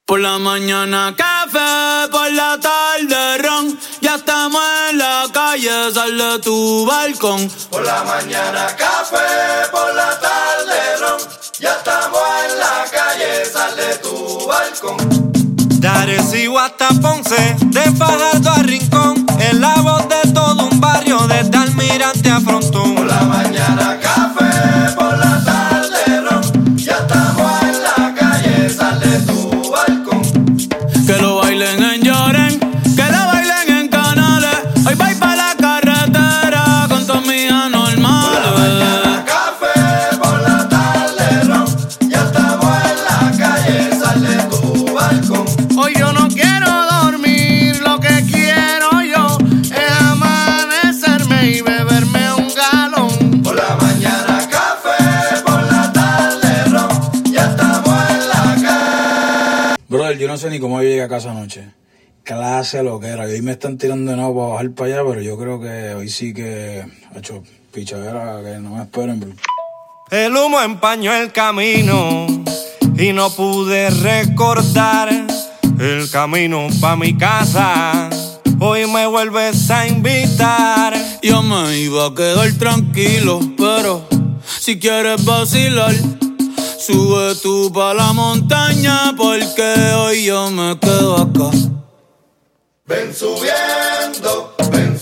Por la mañana café, por la tarde ron. Ya estamos en la calle, sal de tu balcón. Por la mañana café, por la tarde ron. Ya estamos en la calle, sal de tu balcón. De Arecibo hasta Ponce, de Fajardo a Rincón, en la voz de todo un barrio, desde Almirante a Frontón. Por la mañana café, por la tarde ron. Ya estamos en la calle, sal de tu balcón. Que lo bailen en Lloren, que lo bailen en Canales. Hoy voy pa' la carretera con todas mis anormales. Por la mañana café, por la tarde ron. Ya estamos en la calle, sal de tu balcón. Hoy yo no quiero dormir, lo que quiero yo es amanecerme y beberme un galón. Por la mañana café, por la tarde ron. Ya estamos en la calle. Brother, yo no sé ni cómo llegué a casa anoche. Clase lo que era. Hoy me están tirando de nuevo para bajar para allá, pero yo creo que hoy sí que ha hecho pichadera, que no me esperen, bro. El humo empañó el camino y no pude recordar el camino pa' mi casa. Hoy me vuelves a invitar. Yo me iba a quedar tranquilo, pero si quieres vacilar, sube tú pa' la montaña, porque hoy yo me quedo acá. Ven subiendo,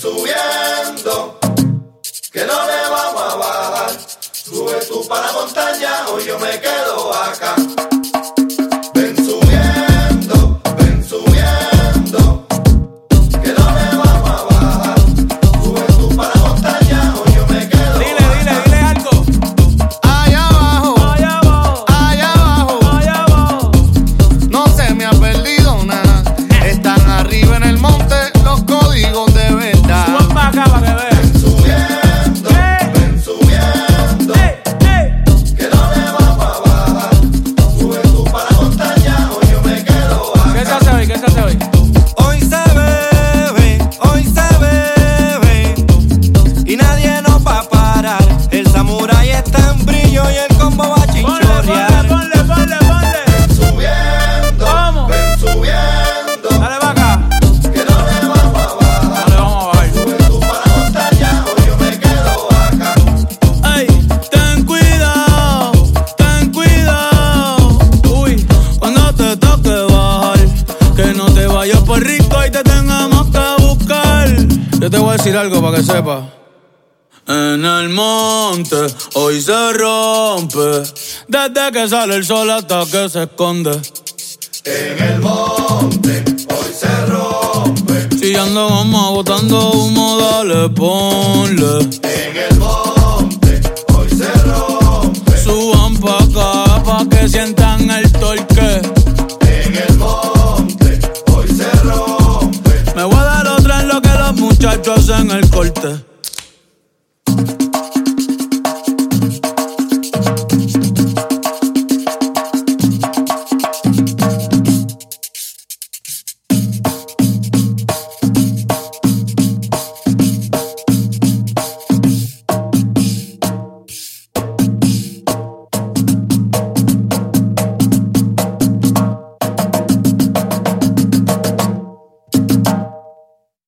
que no le vamos a bajar. Sube tú para la montaña, hoy yo me quedo acá. Ven subiendo, que no le vamos a bajar. Sube tú para la montaña, hoy yo me quedo acá. Dile algo. Allá abajo, Allá abajo, allá abajo, allá abajo. no se me ha perdido nada. Están arriba en el monte los códigos de verdad. Sube pa' acá pa' que veas. Ven subiendo, que no le vamos a bajar. Sube tú para la montaña, hoy yo me quedo acá. ¿Qué se hace hoy? ¿Qué se hace hoy? Hoy se bebe y nadie nos va a parar. El samurái está en brillo y el combo va a chinchorrear. Ponle. Subiendo, Vamos. ven subiendo, Dale pa' acá. que no le vamos a bajar. Dale, vamos a bajar. Sube tú para la montaña, hoy yo me quedo acá. Ey, ten cuidado. Uy, cuando te toque bajar, que no te vayas por rico y te tengamos que buscar. Yo te voy a decir algo para que sepas. En el monte hoy se rompe, desde que sale el sol hasta que se esconde. En el monte, hoy se rompe. Si ando goma botando humo, dale ponle. En el